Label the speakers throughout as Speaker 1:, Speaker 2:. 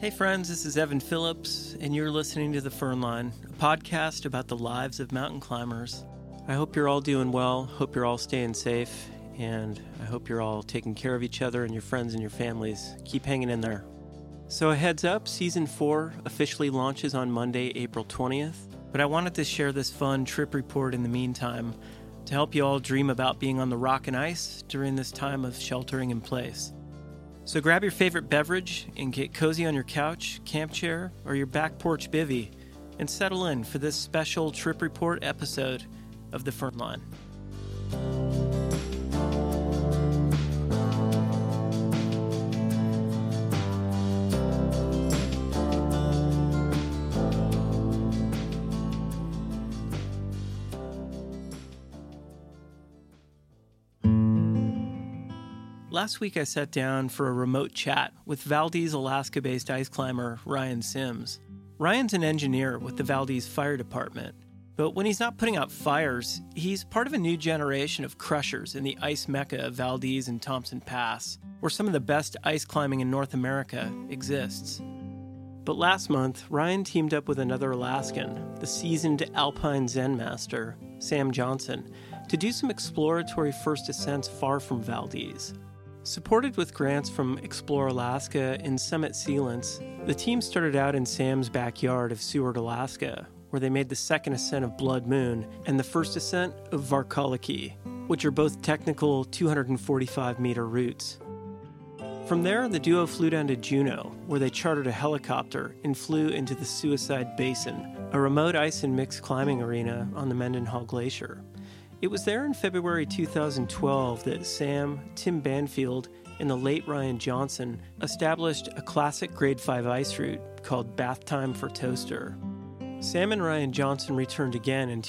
Speaker 1: Hey friends, this is Evan Phillips, and you're listening to The Fern Line, a podcast about the lives of mountain climbers. I hope you're all doing well, hope you're all staying safe, and I hope you're all taking care of each other and your friends and your families. Keep hanging in there. So a heads up, Season 4 officially launches on Monday, April 20th, but I wanted to share this fun trip report in the meantime to help you all dream about being on the rock and ice during this time of sheltering in place. So grab your favorite beverage and get cozy on your couch, camp chair, or your back porch bivvy and settle in for this special trip report episode of The Fern Line. Last week I sat down for a remote chat with Valdez, Alaska-based ice climber Ryan Sims. Ryan's an engineer with the Valdez Fire Department, but when he's not putting out fires, he's part of a new generation of crushers in the ice mecca of Valdez and Thompson Pass, where some of the best ice climbing in North America exists. But last month, Ryan teamed up with another Alaskan, the seasoned Alpine Zen master, Sam Johnson, to do some exploratory first ascents far from Valdez. Supported with grants from Explore Alaska and Summit Sealants, the team started out in Sam's backyard of Seward, Alaska, where they made the second ascent of Blood Moon and the first ascent of Varkaliki, which are both technical 245-meter routes. From there, the duo flew down to Juneau, where they chartered a helicopter and flew into the Suicide Basin, a remote ice and mixed climbing arena on the Mendenhall Glacier. It was there in February 2012 that Sam, Tim Banfield, and the late Ryan Johnson established a classic Grade 5 ice route called Bath Time for Toaster. Sam and Ryan Johnson returned again in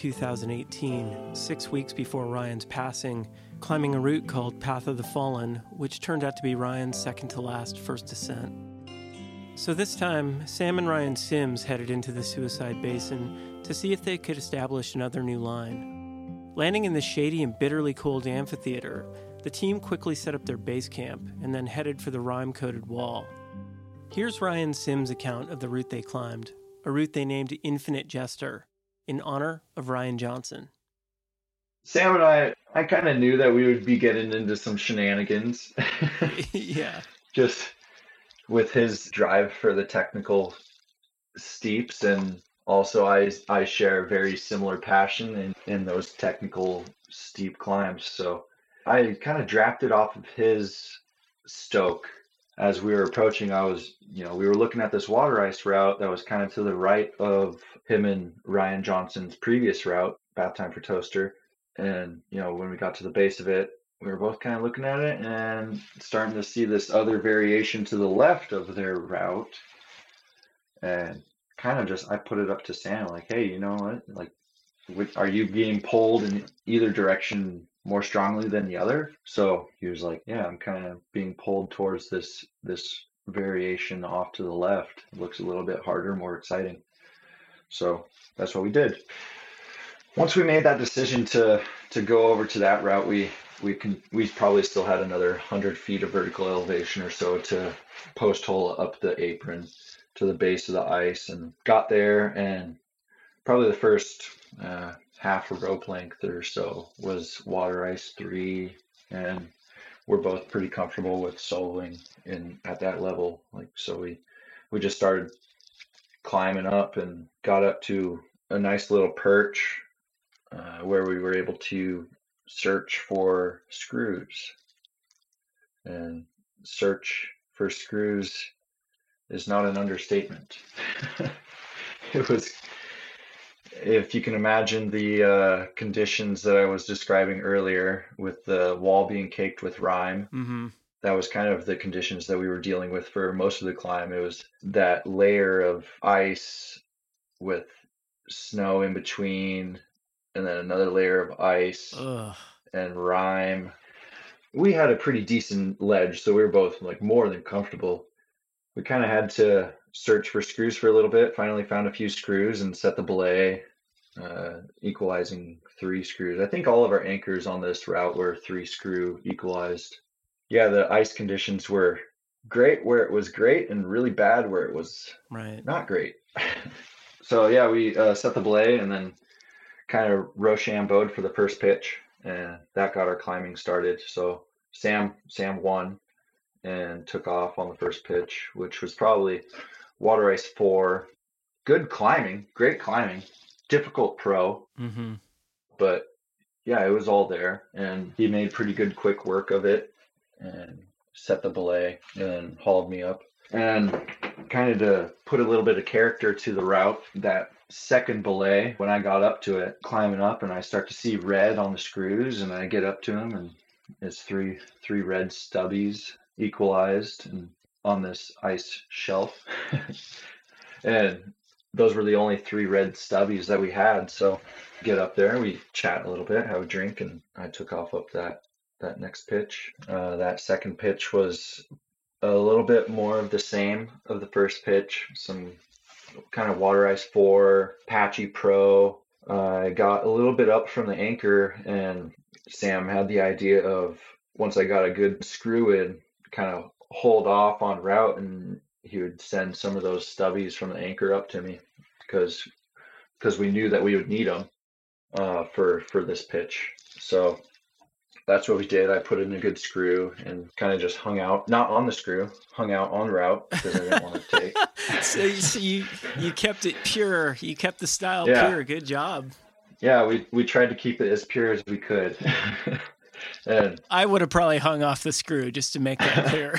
Speaker 1: 2018, 6 weeks before Ryan's passing, climbing a route called Path of the Fallen, which turned out to be Ryan's second-to-last first ascent. So this time, Sam and Ryan Sims headed into the Suicide Basin to see if they could establish another new line. Landing in the shady and bitterly cold amphitheater, the team quickly set up their base camp and then headed for the rime-coated wall. Here's Ryan Sims' account of the route they climbed, a route they named Infinite Jester, in honor of Ryan Johnson.
Speaker 2: Sam and I kind of knew that we would be getting into some shenanigans.
Speaker 1: Yeah.
Speaker 2: Just with his drive for the technical steeps, and also I share a very similar passion in those technical steep climbs. So I kind of drafted off of his stoke. As we were approaching, we were looking at this water ice route that was kind of to the right of him and Ryan Johnson's previous route, Bath Time for Toaster. And, when we got to the base of it, we were both kind of looking at it and starting to see this other variation to the left of their route. And kind of I put it up to Sam, like, hey, you know what? Like, are you being pulled in either direction more strongly than the other? So he was like, yeah, I'm kind of being pulled towards this variation off to the left. It looks a little bit harder, more exciting. So that's what we did. Once we made that decision to go over to that route, we probably still had another 100 feet of vertical elevation or so to post hole up the apron to the base of the ice, and got there, and probably the first half a rope length or so was water ice 3, and we're both pretty comfortable with soloing at that level. So we just started climbing up and got up to a nice little perch where we were able to search for screws. And search for screws is not an understatement. It was, if you can imagine the conditions that I was describing earlier, with the wall being caked with rime,
Speaker 1: Mm-hmm.
Speaker 2: That was kind of the conditions that we were dealing with for most of the climb. It was that layer of ice with snow in between, and then another layer of ice.
Speaker 1: Ugh.
Speaker 2: And rime. We had a pretty decent ledge, so we were both more than comfortable. We kind of had to search for screws for a little bit. Finally found a few screws and set the belay, equalizing 3 screws. I think all of our anchors on this route were 3 screw equalized. Yeah, the ice conditions were great where it was great and really bad where it was
Speaker 1: Right.
Speaker 2: not great. So yeah, we set the belay and then kind of Rochambeaued for the first pitch, and that got our climbing started. So Sam won and took off on the first pitch, which was probably water ice 4. Good climbing, great climbing, difficult pro,
Speaker 1: Mm-hmm.
Speaker 2: but yeah, it was all there, and he made pretty good quick work of it and set the belay and hauled me up. And kind of to put a little bit of character to the route, that second belay, when I got up to it, climbing up, and I start to see red on the screws, and I get up to them, and it's three red stubbies equalized and on this ice shelf. And those were the only 3 red stubbies that we had. So get up there, we chat a little bit, have a drink, and I took off up that next pitch. That second pitch was a little bit more of the same of the first pitch, some kind of water ice 4, patchy pro. I got a little bit up from the anchor, and Sam had the idea of, once I got a good screw in, kind of hold off on route, and he would send some of those stubbies from the anchor up to me because we knew that we would need them for this pitch. So that's what we did. I put in a good screw and kind of just hung out, not on the screw, hung out on route because I didn't want to take.
Speaker 1: So you kept it pure. You kept the style pure. Good job.
Speaker 2: Yeah, we tried to keep it as pure as we could. And
Speaker 1: I would have probably hung off the screw just to make that clear.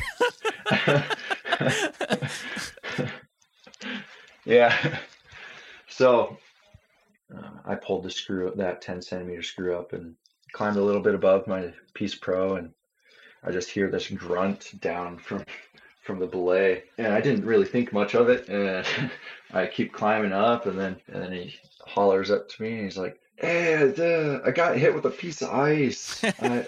Speaker 2: Yeah. So I pulled the screw, that 10 centimeter screw up, and climbed a little bit above my Peace Pro, and I just hear this grunt down from the belay, and I didn't really think much of it, and I keep climbing up, and then he hollers up to me, and he's like, "Hey, I got hit with a piece of ice."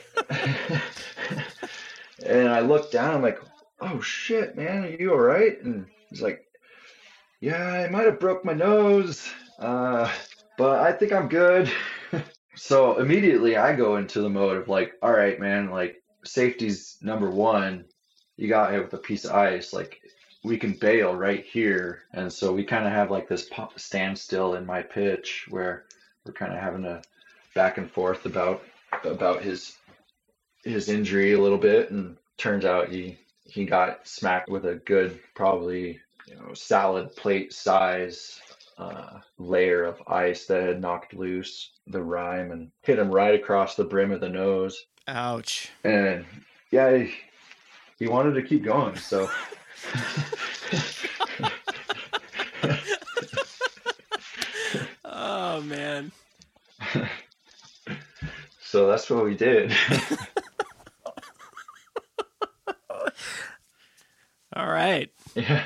Speaker 2: And I look down, I'm like, "Oh shit, man, are you all right?" And he's like, "Yeah, I might have broke my nose, but I think I'm good." So immediately I go into the mode of like, all right, man, like safety's number one. You got hit with a piece of ice, like we can bail right here. And so we kind of have like this standstill in my pitch where we're kind of having a back and forth about his injury a little bit. And turns out he got smacked with a good, probably, salad plate size layer of ice that had knocked loose the rime and hit him right across the brim of the nose.
Speaker 1: Ouch.
Speaker 2: And yeah, he wanted to keep going, so
Speaker 1: oh man.
Speaker 2: So that's what we did.
Speaker 1: All right.
Speaker 2: Yeah.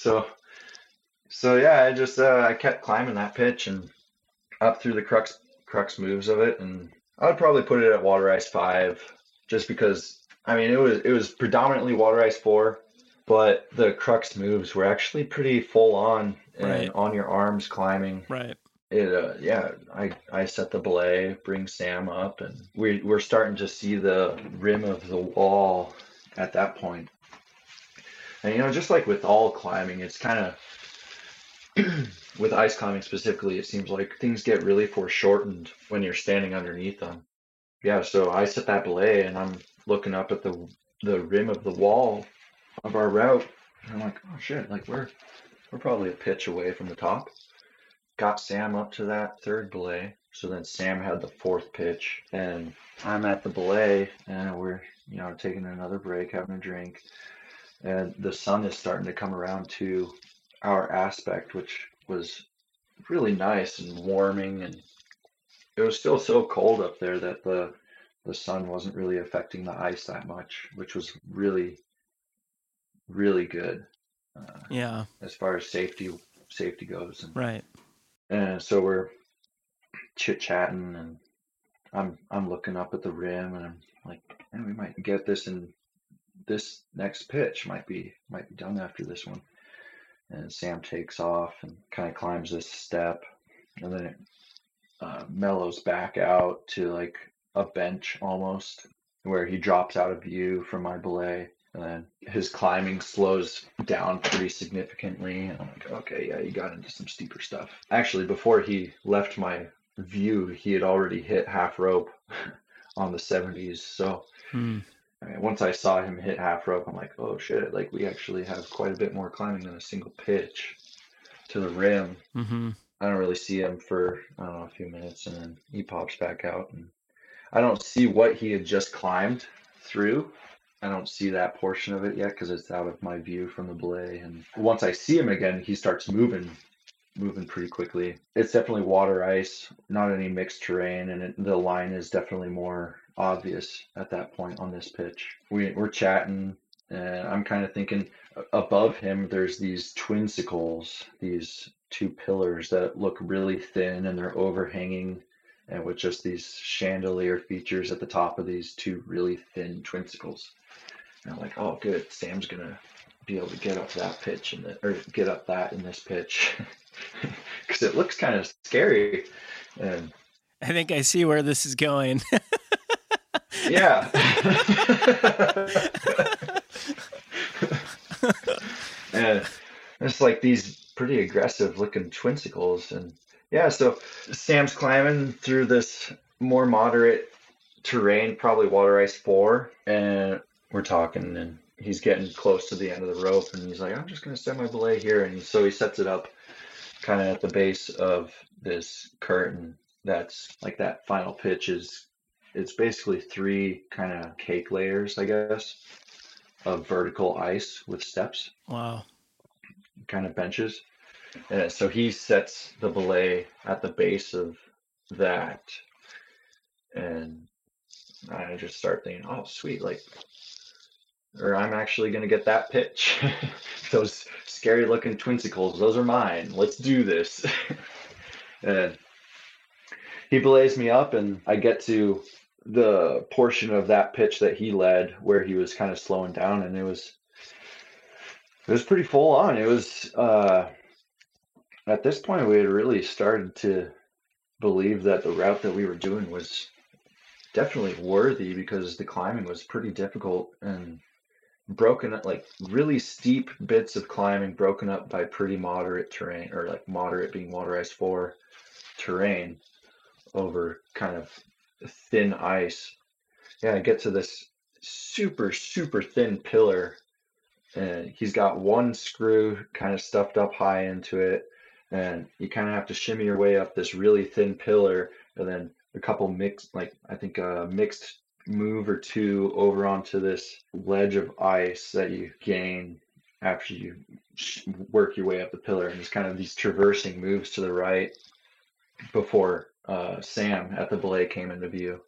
Speaker 2: So yeah, I just I kept climbing that pitch and up through the crux moves of it, and I would probably put it at water ice 5, just because I mean it was predominantly water ice 4, but the crux moves were actually pretty full on and on your arms climbing.
Speaker 1: Right.
Speaker 2: It yeah, I set the belay, bring Sam up, and we're starting to see the rim of the wall at that point. And just like with all climbing, it's kind of with ice climbing specifically, it seems like things get really foreshortened when you're standing underneath them. Yeah, so I set that belay and I'm looking up at the rim of the wall of our route, and I'm like, oh shit, like we're probably a pitch away from the top. Got Sam up to that third belay, so then Sam had the fourth pitch, and I'm at the belay, and we're taking another break, having a drink, and the sun is starting to come around to our aspect, which was really nice and warming, and it was still so cold up there that the sun wasn't really affecting the ice that much, which was really, really good.
Speaker 1: Yeah.
Speaker 2: As far as safety goes.
Speaker 1: Right.
Speaker 2: And so we're chit chatting, and I'm looking up at the rim, and I'm like, man, we might get this in this next pitch. Might be done after this one. And Sam takes off and kind of climbs this step, and then it mellows back out to like a bench almost, where he drops out of view from my belay. And then his climbing slows down pretty significantly. And I'm like, okay, yeah, you got into some steeper stuff. Actually, before he left my view, he had already hit half rope on the 70s. So once I saw him hit half rope, I'm like, oh shit, like we actually have quite a bit more climbing than a single pitch to the rim. I don't really see him for, I don't know, a few minutes, and then he pops back out. And I don't see what he had just climbed through. I don't see that portion of it yet because it's out of my view from the belay. And once I see him again, he starts moving pretty quickly. It's definitely water ice, not any mixed terrain, and the line is definitely more obvious at that point on this pitch. We're chatting, and I'm kind of thinking above him there's these twinsicles, these two pillars that look really thin, and they're overhanging, and with just these chandelier features at the top of these two really thin twinsicles. And I'm like, oh good, Sam's gonna be able to get up that pitch or get up that in this pitch. Because it looks kind of scary. And
Speaker 1: I think I see where this is going.
Speaker 2: Yeah. And it's like these pretty aggressive looking twinsicles. And yeah, so Sam's climbing through this more moderate terrain, probably water ice 4, and we're talking, and he's getting close to the end of the rope, and he's like, I'm just going to set my belay here. And so he sets it up kind of at the base of this curtain. That's like that final pitch it's basically 3 kind of cake layers, I guess, of vertical ice with steps.
Speaker 1: Wow.
Speaker 2: Kind of benches. And so he sets the belay at the base of that. And I just start thinking, oh, sweet, like, or I'm actually going to get that pitch. Those scary looking twinsicles, those are mine. Let's do this. And he belays me up, and I get to the portion of that pitch that he led where he was kind of slowing down, and it was pretty full on. It was at this point we had really started to believe that the route that we were doing was definitely worthy, because the climbing was pretty difficult and broken up, like really steep bits of climbing broken up by pretty moderate terrain, or like moderate being water ice 4 terrain over kind of thin ice. Yeah, I get to this super thin pillar, and he's got one screw kind of stuffed up high into it, and you kind of have to shimmy your way up this really thin pillar, and then a couple mixed, like I think a mixed move or 2 over onto this ledge of ice that you gain after you work your way up the pillar. And it's kind of these traversing moves to the right before Sam at the belay came into view.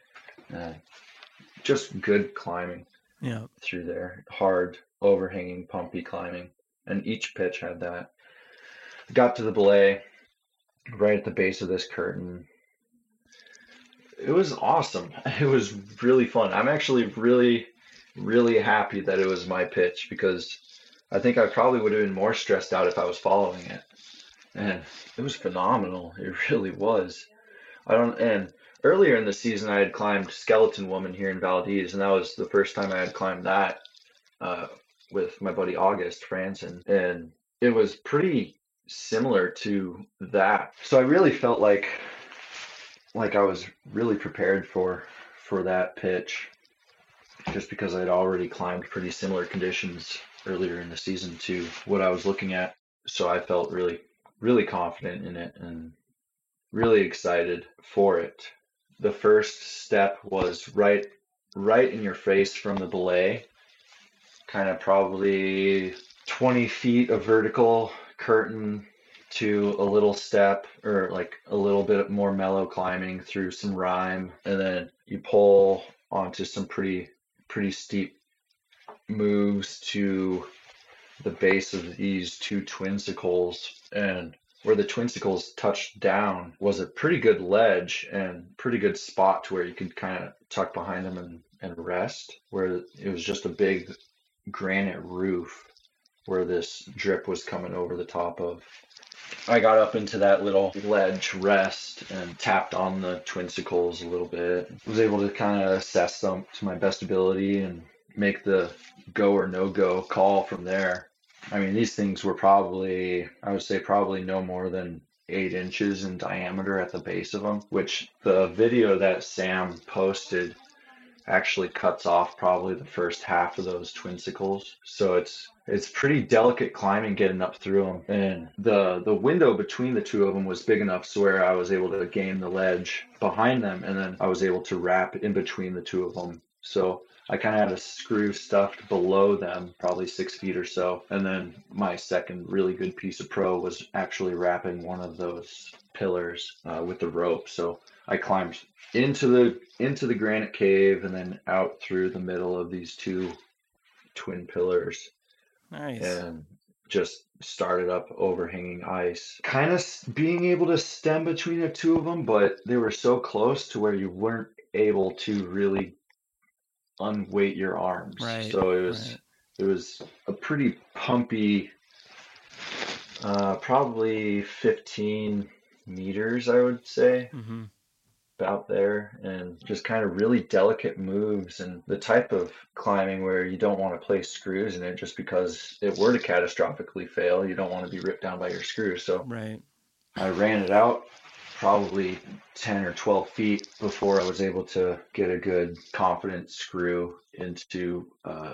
Speaker 2: Just good climbing.
Speaker 1: Yeah.
Speaker 2: Through there. Hard, overhanging, pumpy climbing. And each pitch had that. Got to the belay right at the base of this curtain. It was awesome. It was really fun. I'm actually really happy that it was my pitch, because I think I probably would have been more stressed out if I was following it. And it was phenomenal. It really was. And earlier in the season I had climbed Skeleton Woman here in Valdez, and that was the first time I had climbed that with my buddy August Franson, and it was pretty similar to that. So I really felt like I was really prepared for that pitch, just because I'd already climbed pretty similar conditions earlier in the season to what I was looking at. So I felt really confident in it and really excited for it. The first step was right in your face from the belay, kind of probably 20 feet of vertical curtain to a little step, or like a little bit more mellow climbing through some rime, and then you pull onto some pretty steep moves to the base of these 2 twinsicles. And where the twinsicles touched down was a pretty good ledge and pretty good spot to where you could kind of tuck behind them and rest, where it was just a big granite roof where this drip was coming over the top of. I got up into that little ledge rest and tapped on the twinsicles a little bit. Was able to kind of assess them to my best ability, and make the go or no go call from there. I mean, these things were probably, I would say, probably no more than 8 inches in diameter at the base of them, which the video that Sam posted actually cuts off probably the first half of those twinsicles. So it's pretty delicate climbing getting up through them. And the window between the two of them was big enough so where I was able to gain the ledge behind them, and then I was able to wrap in between the two of them. So I kind of had a screw stuffed below them, probably 6 feet or so. And then my second really good piece of pro was actually wrapping one of those pillars with the rope. So I climbed into the granite cave and then out through the middle of these two twin pillars.
Speaker 1: Nice.
Speaker 2: And just started up overhanging ice, kind of being able to stem between the two of them, but they were so close to where you weren't able to really unweight your arms.
Speaker 1: Right.
Speaker 2: So it was a pretty pumpy, probably 15 meters, I would say.
Speaker 1: Mm-hmm.
Speaker 2: Out there, and just kind of really delicate moves, and the type of climbing where you don't want to place screws in it just because it were to catastrophically fail, you don't want to be ripped down by your screws. So
Speaker 1: right.
Speaker 2: I ran it out probably 10 or 12 feet before I was able to get a good confident screw into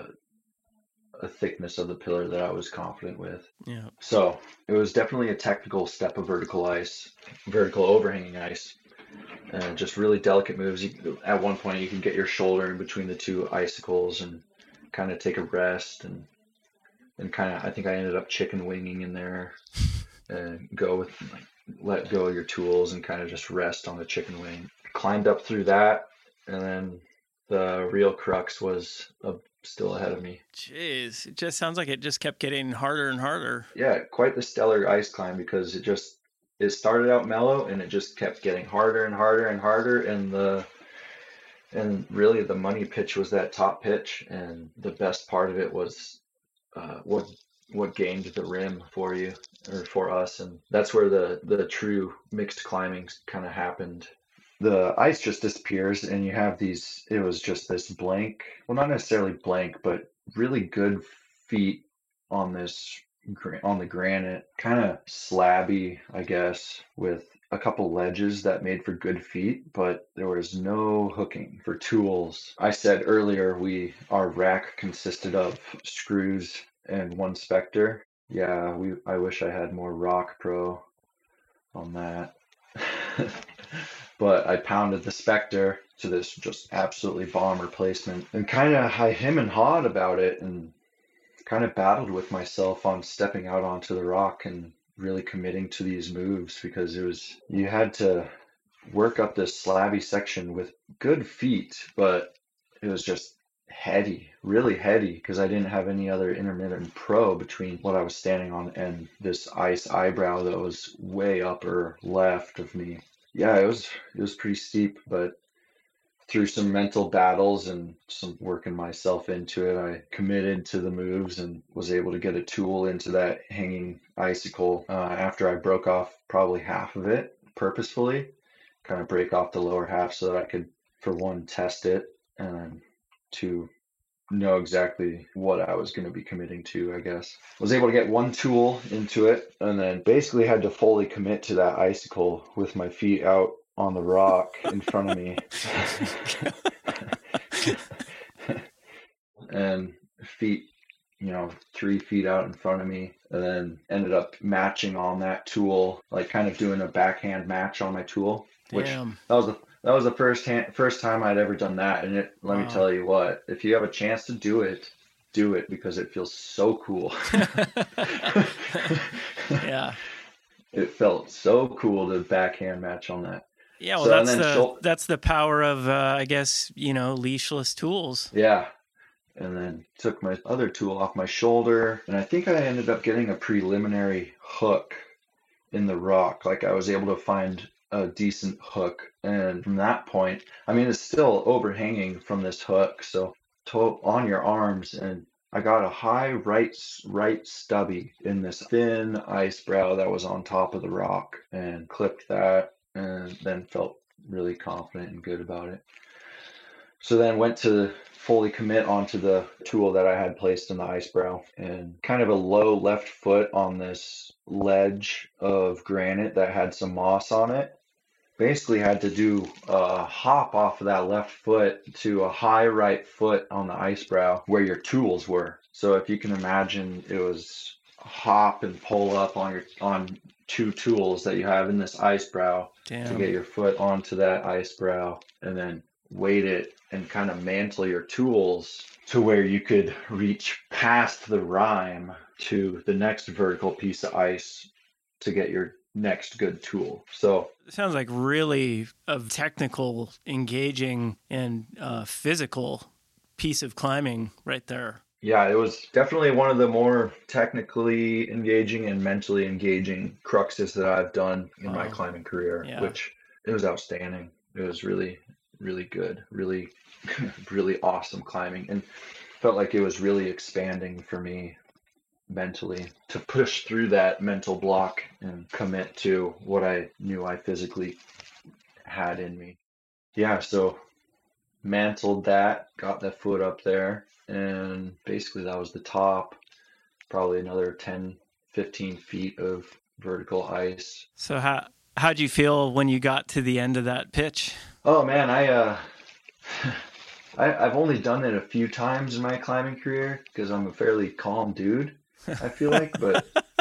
Speaker 2: a thickness of the pillar that I was confident with.
Speaker 1: Yeah.
Speaker 2: So it was definitely a technical step of vertical overhanging ice. Just really delicate moves. At one point, you can get your shoulder in between the two icicles and kind of take a rest and kind of. I think I ended up chicken winging in there and let go of your tools and kind of just rest on the chicken wing. Climbed up through that, and then the real crux was still ahead of me.
Speaker 1: Jeez, it just sounds like it just kept getting harder and harder.
Speaker 2: Yeah, quite the stellar ice climb because it started out mellow and it just kept getting harder and harder and harder, and really the money pitch was that top pitch, and the best part of it was what gained the rim for you or for us, and that's where the true mixed climbing kind of happened. The ice just disappears and you have it was just this blank, well, not necessarily blank, but really good feet on the granite, kind of slabby, I guess, with a couple ledges that made for good feet, but there was no hooking for tools. I said earlier our rack consisted of screws and one Spectre. Yeah, I wish I had more Rock Pro on that. But I pounded the Spectre to this just absolutely bomb replacement and kind of him and hawed about it, and kind of battled with myself on stepping out onto the rock and really committing to these moves, because you had to work up this slabby section with good feet, but it was just heady, really heady, because I didn't have any other intermittent pro between what I was standing on and this ice eyebrow that was way upper left of me. Yeah, it was pretty steep, but through some mental battles and some working myself into it, I committed to the moves and was able to get a tool into that hanging icicle after I broke off probably half of it purposefully, kind of break off the lower half so that I could, for one, test it, and to know exactly what I was going to be committing to, I guess. Was able to get one tool into it, and then basically had to fully commit to that icicle with my feet out on the rock in front of me. And feet, 3 feet out in front of me, and then ended up matching on that tool, like kind of doing a backhand match on my tool. Which
Speaker 1: Damn.
Speaker 2: that was the first time I'd ever done that, and let me tell you what, if you have a chance to do it because it feels so cool.
Speaker 1: Yeah.
Speaker 2: It felt so cool to backhand match on that.
Speaker 1: Yeah, well, that's the power of, I guess, leashless tools.
Speaker 2: Yeah. And then took my other tool off my shoulder, and I think I ended up getting a preliminary hook in the rock. Like, I was able to find a decent hook, and from that point, I mean, it's still overhanging from this hook, so on your arms, and I got a high right stubby in this thin ice brow that was on top of the rock, and clipped that, and then felt really confident and good about it. So then went to fully commit onto the tool that I had placed in the ice brow, and kind of a low left foot on this ledge of granite that had some moss on it. Basically had to do a hop off of that left foot to a high right foot on the ice brow where your tools were. So if you can imagine, it was hop and pull up on two tools that you have in this ice brow.
Speaker 1: Damn.
Speaker 2: To get your foot onto that ice brow, and then weight it and kind of mantle your tools to where you could reach past the rime to the next vertical piece of ice to get your next good tool. So
Speaker 1: it sounds like really a technical, engaging, and physical piece of climbing right there.
Speaker 2: Yeah, it was definitely one of the more technically engaging and mentally engaging cruxes that I've done in my climbing career, which it was outstanding. It was really, really good, really, really awesome climbing, and felt like it was really expanding for me mentally to push through that mental block and commit to what I knew I physically had in me. Yeah, so mantled that, got that foot up there, and basically that was the top. Probably another 10, 15 feet of vertical ice.
Speaker 1: So how'd you feel when you got to the end of that pitch?
Speaker 2: Oh man, I've only done it a few times in my climbing career because I'm a fairly calm dude, I feel like, but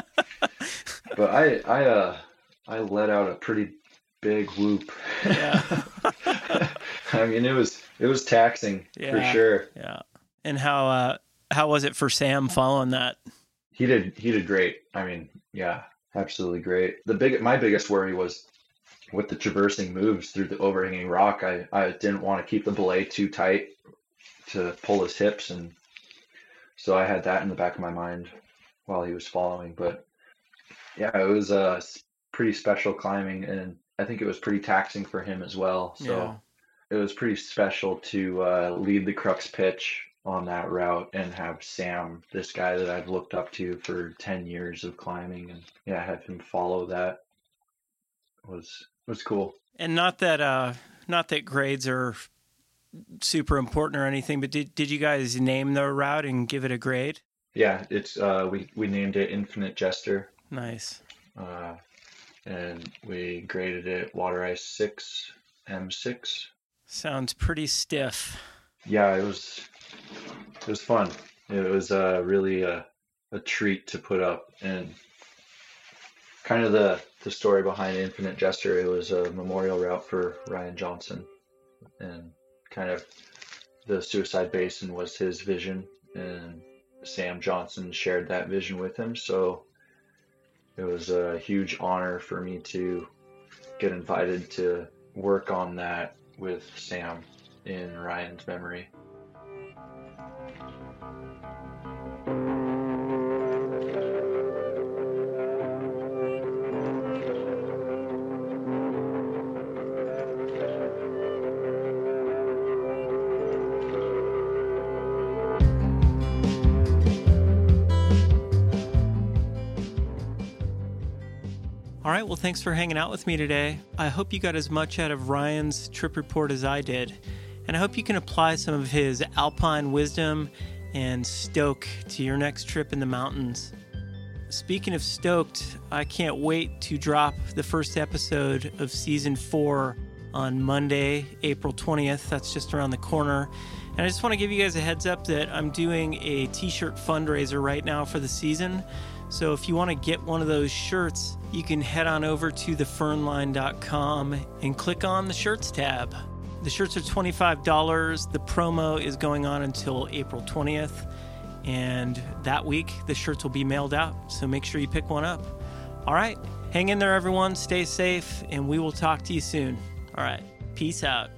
Speaker 2: I let out a pretty big whoop.
Speaker 1: Yeah.
Speaker 2: I mean, it was taxing for sure.
Speaker 1: Yeah. And how was it for Sam following that?
Speaker 2: He did great. I mean, yeah, absolutely great. My biggest worry was with the traversing moves through the overhanging rock. I didn't want to keep the belay too tight to pull his hips, and so I had that in the back of my mind while he was following. But yeah, it was pretty special climbing, and I think it was pretty taxing for him as well. So it was pretty special to lead the crux pitch on that route and have Sam, this guy that I've looked up to for 10 years of climbing, and have him follow that was cool.
Speaker 1: And not that grades are super important or anything, but did you guys name the route and give it a grade?
Speaker 2: Yeah, it's we named it Infinite Jester.
Speaker 1: Nice.
Speaker 2: And we graded it Water Ice 6 M6.
Speaker 1: Sounds pretty stiff.
Speaker 2: Yeah, it was fun. It was really a treat to put up, and kind of the story behind Infinite Jester. It was a memorial route for Ryan Johnson, and kind of the Suicide Basin was his vision, and Sam Johnson shared that vision with him. So it was a huge honor for me to get invited to work on that with Sam in Ryan's memory.
Speaker 1: All right, well, thanks for hanging out with me today. I hope you got as much out of Ryan's trip report as I did, and I hope you can apply some of his alpine wisdom and stoke to your next trip in the mountains. Speaking of stoked, I can't wait to drop the first episode of Season 4 on Monday, April 20th. That's just around the corner. And I just want to give you guys a heads up that I'm doing a t-shirt fundraiser right now for the season. So if you want to get one of those shirts, you can head on over to thefernline.com and click on the shirts tab. The shirts are $25. The promo is going on until April 20th. And that week, the shirts will be mailed out. So make sure you pick one up. All right. Hang in there, everyone. Stay safe. And we will talk to you soon. All right. Peace out.